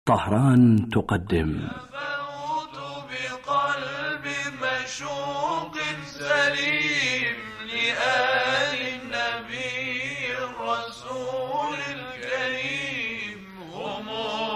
طهران تقدم فوت بقلب مشوق سليم لآل النبي الرسول الكريم، هم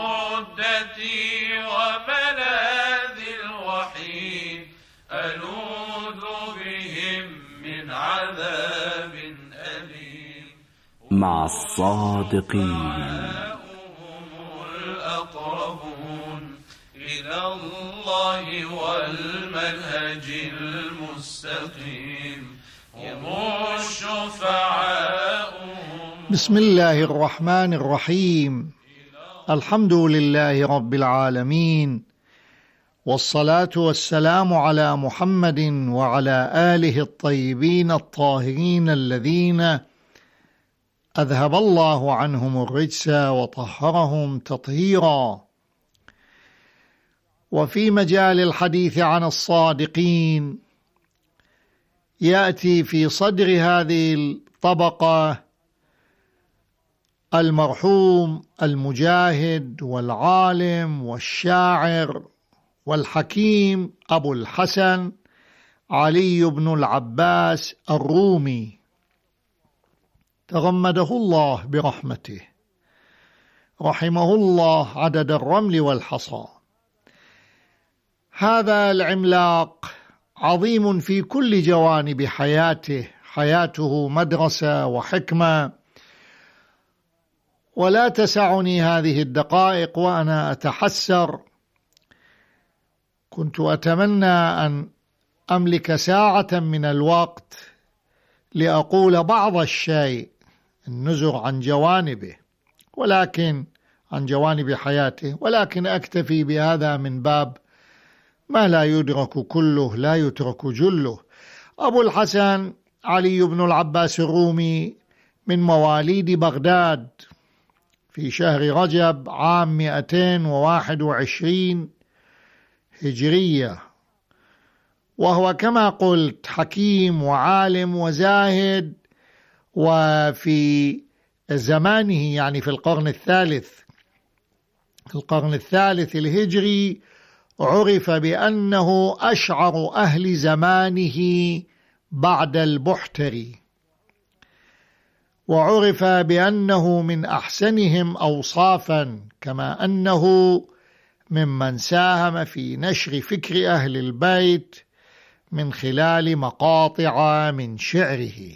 عدتي وملاذي الوحيد، ألوذ بهم من عذاب أليم. مع الصادقين إلى الله والمنهج المستقيم، هم الشفعاء. بسم الله الرحمن الرحيم. الحمد لله رب العالمين، والصلاة والسلام على محمد وعلى آله الطيبين الطاهرين الذين أذهب الله عنهم الرجس وطهرهم تطهيرا. وفي مجال الحديث عن الصادقين يأتي في صدر هذه الطبقة المرحوم المجاهد والعالم والشاعر والحكيم أبو الحسن علي بن العباس الرومي، تغمده الله برحمته، رحمه الله عدد الرمل والحصى. هذا العملاق عظيم في كل جوانب حياته، حياته مدرسة وحكمة، ولا تسعني هذه الدقائق وأنا أتحسر. كنت أتمنى أن أملك ساعة من الوقت لأقول بعض الشيء، النزر عن جوانبه، ولكن عن جوانب حياته، ولكن أكتفي بهذا من باب ما لا يدرك كله لا يترك جله. أبو الحسن علي بن العباس الرومي من مواليد بغداد في شهر رجب عام 221 هجرية، وهو كما قلت حكيم وعالم وزاهد، وفي زمانه يعني في القرن الثالث الهجري عرف بأنه أشعر أهل زمانه بعد البحتري، وعرف بأنه من أحسنهم أوصافا، كما أنه ممن ساهم في نشر فكر أهل البيت من خلال مقاطع من شعره.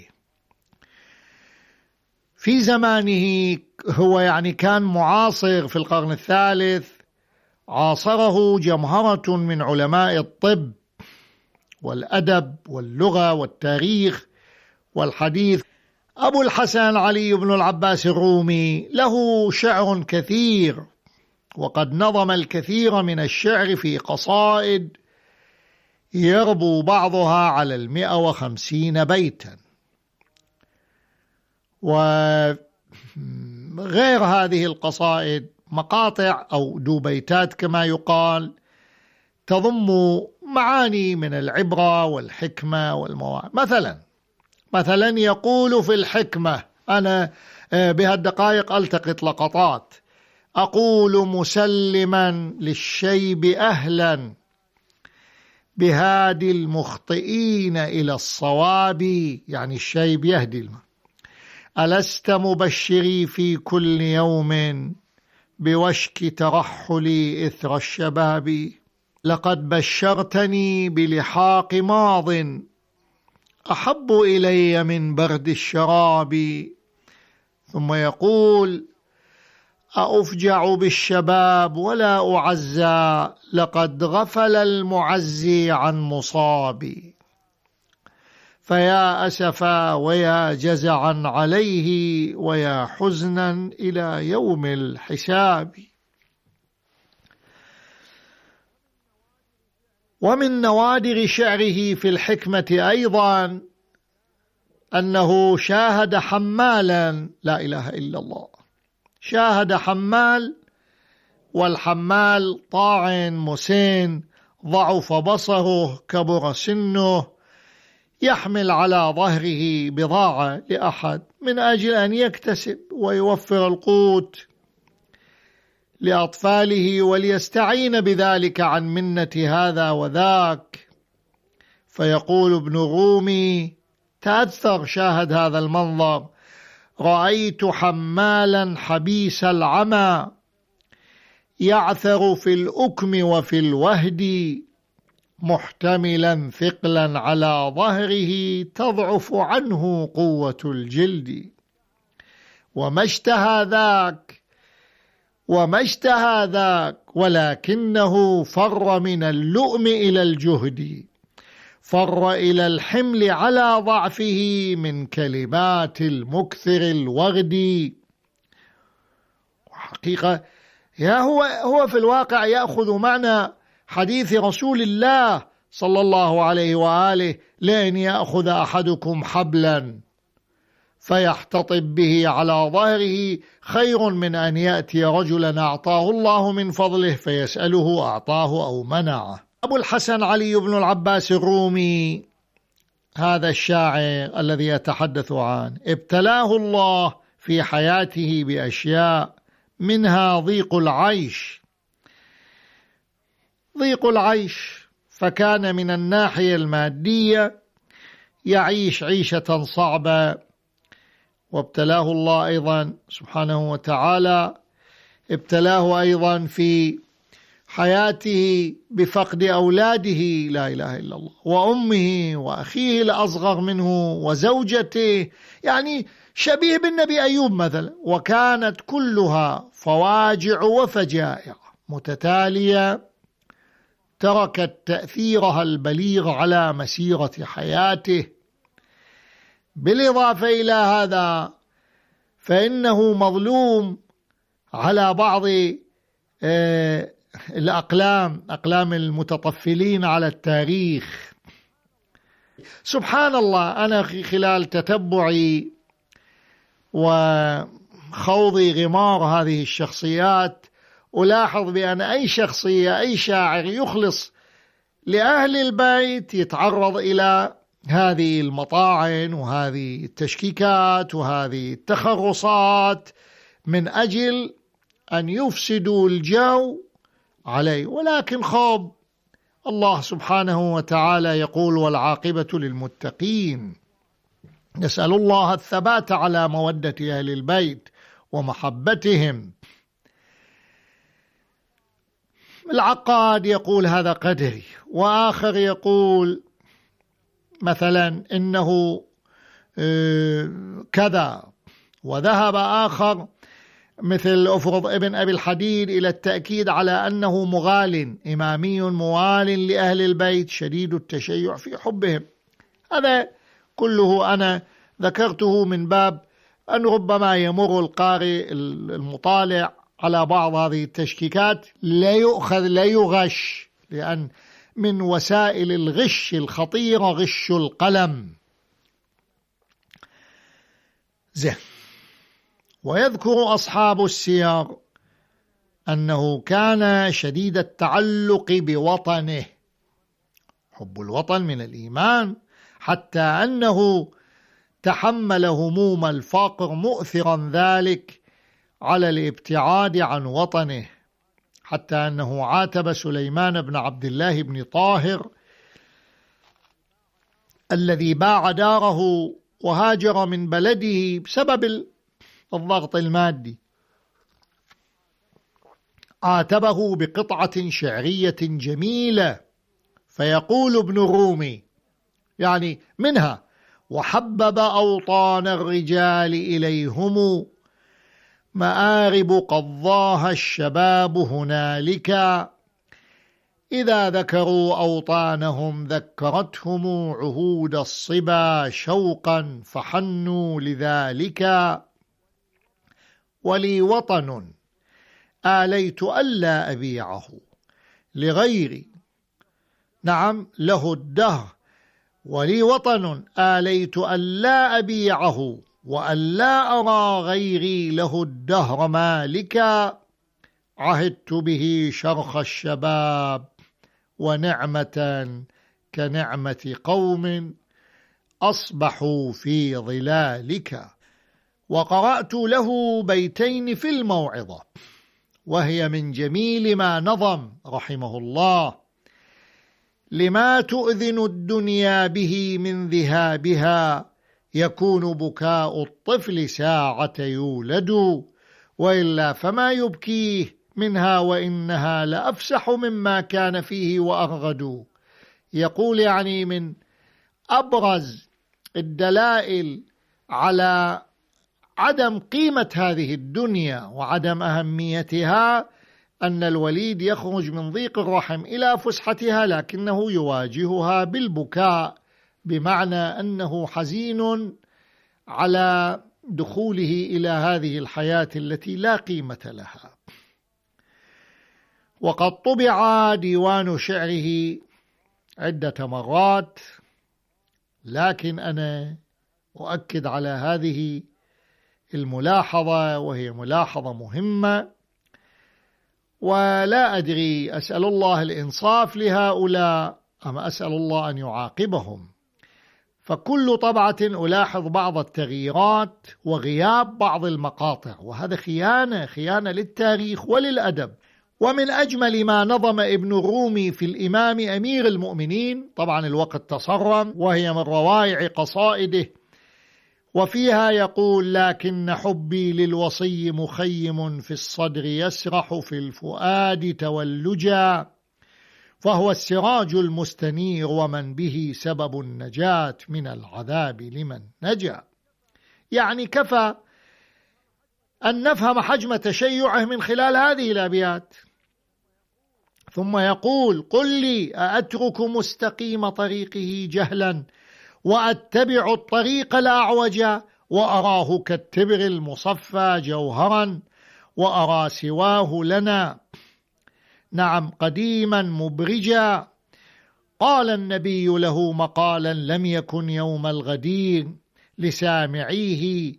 في زمانه هو يعني كان معاصر في القرن الثالث، عاصره جمهرة من علماء الطب والأدب واللغة والتاريخ والحديث. أبو الحسن علي بن العباس الرومي له شعر كثير، وقد نظم الكثير من الشعر في قصائد يربو بعضها على 150 بيتا، وغير هذه القصائد مقاطع أو دوبيتات كما يقال، تضم معاني من العبرة والحكمة والمواعظ. مثلا يقول في الحكمة، أنا بهالدقائق ألتقط لقطات، أقول مسلما للشيب أهلا بهادي المخطئين إلى الصواب، يعني الشيب يهدي ألست مبشري في كل يوم بوشك ترحلي إثر الشباب، لقد بشرتني بلحاق ماض أحب إلي من برد الشراب. ثم يقول أفجع بالشباب ولا أعزى، لقد غفل المعزي عن مصابي، فيا أسفا ويا جزعا عليه ويا حزنا إلى يوم الحساب. ومن نوادر شعره في الحكمة أيضا أنه شاهد حمالا، لا إله إلا الله، شاهد حمال، والحمال طاعن مسن ضعف بصره كبر سنه، يحمل على ظهره بضاعة لأحد من أجل أن يكتسب ويوفر القوت لأطفاله وليستعين بذلك عن منة هذا وذاك. فيقول ابن رومي تأثر، شاهد هذا المنظر: رأيت حمالا حبيس العمى يعثر في الأكم وفي الوهد، محتملا ثقلا على ظهره تضعف عنه قوة الجلد. وما اشتهى ذاك ولكنه فر من اللؤم إلى الجهد، فر إلى الحمل على ضعفه من كلمات المكثر الوغد. حقيقة هو في الواقع يأخذ معنى حديث رسول الله صلى الله عليه وآله: لأن يأخذ أحدكم حبلا فيحتطب به على ظهره خير من أن يأتي رجلا أعطاه الله من فضله فيسأله أعطاه أو منعه. أبو الحسن علي بن العباس الرومي، هذا الشاعر الذي يتحدث عنه، ابتلاه الله في حياته بأشياء، منها ضيق العيش، فكان من الناحية المادية يعيش عيشة صعبة، وابتلاه الله أيضا سبحانه وتعالى، ابتلاه أيضا في حياته بفقد أولاده، لا إله إلا الله، وأمه وأخيه الأصغر منه وزوجته، يعني شبيه بالنبي أيوب مثلا. وكانت كلها فواجع وفجائع متتالية تركت تأثيرها البليغ على مسيرة حياته. بالإضافة إلى هذا فإنه مظلوم على بعض أقلام المتطفلين على التاريخ. سبحان الله، أنا خلال تتبعي وخوضي غمار هذه الشخصيات ألاحظ بأن أي شخصية، أي شاعر يخلص لأهل البيت يتعرض إلى هذه المطاعن وهذه التشكيكات وهذه التخرصات من أجل أن يفسدوا الجو عليه. ولكن خاب الله سبحانه وتعالى يقول: والعاقبة للمتقين. نسأل الله الثبات على مودة أهل البيت ومحبتهم. العقاد يقول هذا قدري، وآخر يقول مثلا إنه كذا، وذهب آخر مثل أفرض ابن أبي الحديد إلى التأكيد على أنه مغال، إمامي موال لأهل البيت شديد التشيع في حبهم. هذا كله أنا ذكرته من باب أن ربما يمر القارئ المطالع على بعض هذه التشكيكات لا يؤخذ لا يغش، لأن من وسائل الغش الخطيرة غش القلم. زين. ويذكر أصحاب السير أنه كان شديد التعلق بوطنه، حب الوطن من الإيمان، حتى أنه تحمل هموم الفقر مؤثرا ذلك على الابتعاد عن وطنه، حتى أنه عاتب سليمان بن عبد الله بن طاهر الذي باع داره وهاجر من بلده بسبب الضغط المادي، عاتبه بقطعة شعرية جميلة. فيقول ابن رومي يعني منها: وحبب أوطان الرجال إليهم مآرب قضاها الشباب هنالك، إذا ذكروا أوطانهم ذكرتهم عهود الصبا شوقا فحنوا لذلك. ولي وطن آليت ألا أبيعه لغيري، نعم له الدهر، ولي وطن آليت ألا أبيعه وألا أرى غيري له الدهر مالكا، عهدت به شرخ الشباب ونعمة كنعمة قوم أصبحوا في ظلالك. وقرأت له بيتين في الموعظة، وهي من جميل ما نظم رحمه الله: لما تؤذن الدنيا به من ذهابها، يكون بكاء الطفل ساعة يولد، وإلا فما يبكيه منها وإنها لأفسح مما كان فيه وأرغد. يقول يعني من أبرز الدلائل على عدم قيمة هذه الدنيا وعدم أهميتها أن الوليد يخرج من ضيق الرحم إلى فسحتها، لكنه يواجهها بالبكاء، بمعنى أنه حزين على دخوله إلى هذه الحياة التي لا قيمة لها. وقد طبع ديوان شعره عدة مرات، لكن أنا أؤكد على هذه الملاحظة، وهي ملاحظة مهمة، ولا أدري أسأل الله الإنصاف لهؤلاء أم أسأل الله أن يعاقبهم. فكل طبعة ألاحظ بعض التغييرات وغياب بعض المقاطع، وهذا خيانة للتاريخ وللأدب. ومن أجمل ما نظم ابن الرومي في الإمام أمير المؤمنين، طبعا الوقت تصرم، وهي من روائع قصائده، وفيها يقول: لكن حبي للوصي مخيم في الصدر، يسرح في الفؤاد تولجا، فهو السراج المستنير، ومن به سبب النجاة من العذاب لمن نجا. يعني كفى أن نفهم حجم تشيعه من خلال هذه الأبيات. ثم يقول: قل لي أأترك مستقيم طريقه جهلا، وأتبع الطريق الأعوج، وأراه كالتبر المصفى جوهرا، وأرى سواه لنا نعم قديما مبرجا. قال النبي له مقالا لم يكن يوم الغدير، لسامعيه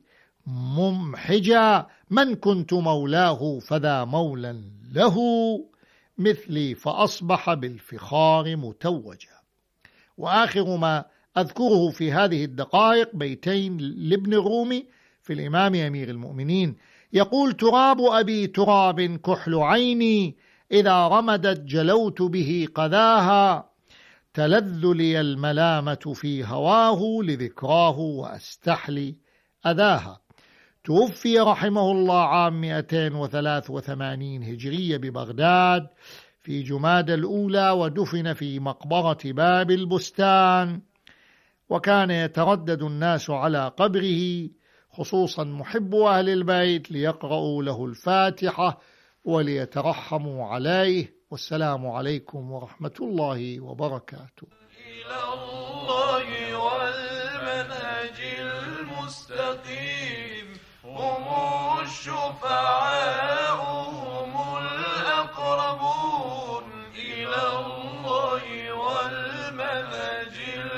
ممحجا، من كنت مولاه فذا مولا له، مثلي فأصبح بالفخار متوجا. وآخر ما أذكره في هذه الدقائق بيتين لابن الرومي في الإمام أمير المؤمنين، يقول: تراب أبي تراب كحل عيني، إذا رمدت جلوت به قذاها، تلذ لي الملامة في هواه، لذكراه وأستحلي أذاها. توفي رحمه الله عام 283 هجرية ببغداد في جمادى الأولى، ودفن في مقبرة باب البستان، وكان يتردد الناس على قبره، خصوصا محب أهل البيت، ليقرأوا له الفاتحة وليترحموا عليه. والسلام عليكم ورحمة الله وبركاته. إلى الله والمنهج المستقيم، هم الشفعاء هم الأقربون. إلى الله والمنهج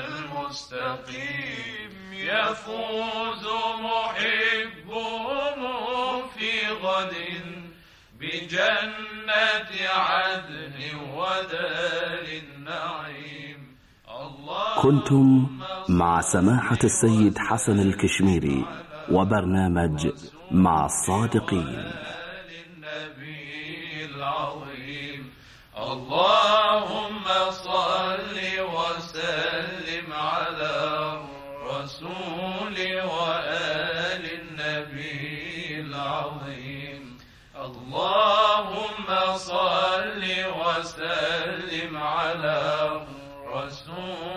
المستقيم، يفوز محبهم في غد بجنة عدن ودار النعيم. كنتم مع سماحة السيد حسن الكشميري وبرنامج مع الصادقين. اللهم صل وسلم على الرسول وآل النبي العظيم. اللهم صل وسلم على الرسول